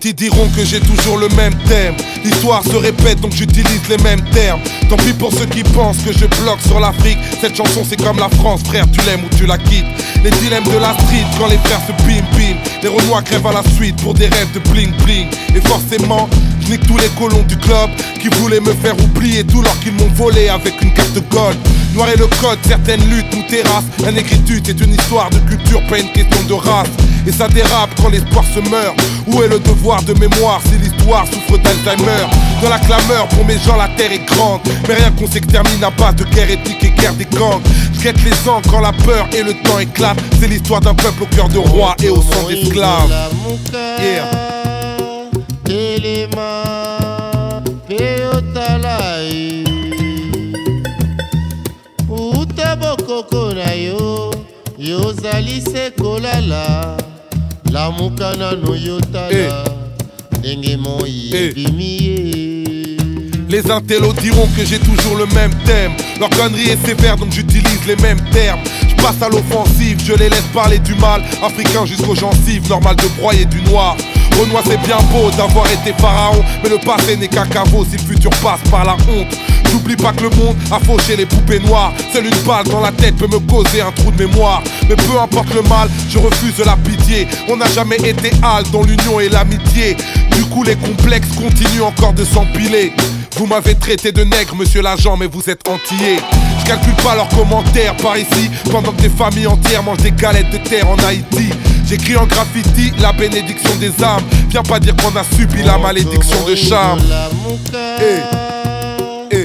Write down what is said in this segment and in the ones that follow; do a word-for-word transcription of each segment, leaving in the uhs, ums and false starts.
qui diront que j'ai toujours le même thème. L'histoire se répète donc j'utilise les mêmes termes. Tant pis pour ceux qui pensent que je bloque sur l'Afrique. Cette chanson c'est comme la France, frère, tu l'aimes ou tu la quittes. Les dilemmes de la street quand les frères se bim bim. Les Renois crèvent à la suite pour des rêves de bling bling. Et forcément, je nique tous les colons du club qui voulaient me faire oublier tout l'or qu'ils m'ont volé avec une carte gold. Noir et le code, certaines luttes nous terrassent. La négritude c'est une histoire de culture, pas une question de race. Et ça dérape quand l'espoir se meurt. Où est le devoir de mémoire si l'histoire souffre d'Alzheimer? Dans la clameur, pour mes gens la terre est grande. Mais rien qu'on s'extermine à base de guerre ethnique et guerre des gangs. Je guette les ans quand la peur et le temps éclatent. C'est l'histoire d'un peuple au cœur de roi et au sang d'esclaves. Yeah. Yozali sekolala la mukana no yotala ndenge moi ebimiye. Les intellos diront que j'ai toujours le même thème. Leur connerie est sévère donc j'utilise les mêmes termes. Je passe à l'offensive, je les laisse parler du mal. Africain jusqu'aux gencives, normal de broyer du noir. Renoir c'est bien beau d'avoir été pharaon, mais le passé n'est qu'un caveau si le futur passe par la honte. N'oublie pas que le monde a fauché les poupées noires. Seule une balle dans la tête peut me causer un trou de mémoire. Mais peu importe le mal, je refuse la pitié. On n'a jamais été hal dans l'union et l'amitié. Du coup les complexes continuent encore de s'empiler. Vous m'avez traité de nègre, monsieur l'agent, mais vous êtes antillais. Je calcule pas leurs commentaires par ici, pendant que des familles entières mangent des galettes de terre en Haïti. J'écris en graffiti la bénédiction des âmes. Viens pas dire qu'on a subi la malédiction de Cham. Hey. Hey.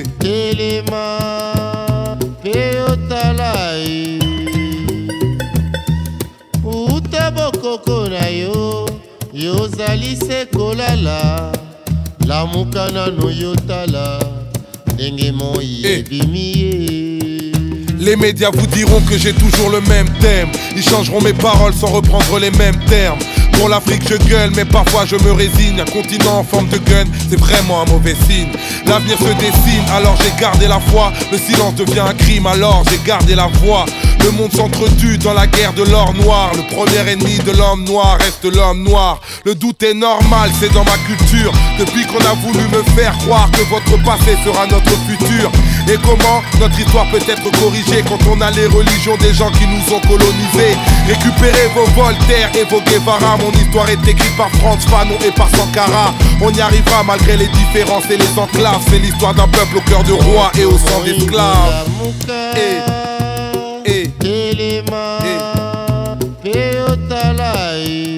Yozali sekolala la mukana no yotala ndenge moi ebimiye. Les médias vous diront que j'ai toujours le même thème. Ils changeront mes paroles sans reprendre les mêmes termes. Pour l'Afrique je gueule mais parfois je me résigne. Un continent en forme de gun, c'est vraiment un mauvais signe. L'avenir se dessine, alors j'ai gardé la foi. Le silence devient un crime, alors j'ai gardé la voix. Le monde s'entretue dans la guerre de l'or noir. Le premier ennemi de l'homme noir reste l'homme noir. Le doute est normal, c'est dans ma culture. Depuis qu'on a voulu me faire croire que votre passé sera notre futur. Et comment notre histoire peut être corrigée quand on a les religions des gens qui nous ont colonisés. Récupérez vos Voltaire et vos Guevara. Mon histoire est écrite par Frantz Fanon et par Sankara. On y arrivera malgré les différences et les enclaves. C'est l'histoire d'un peuple au cœur de roi et au sang d'esclaves. Et Eh, Telema, eh. Peotalai,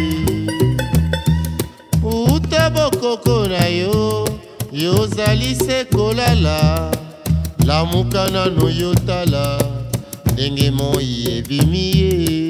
Utabokoko na yo, yozali sekolala, la mukana no yotala, ndenge moi ebimiye.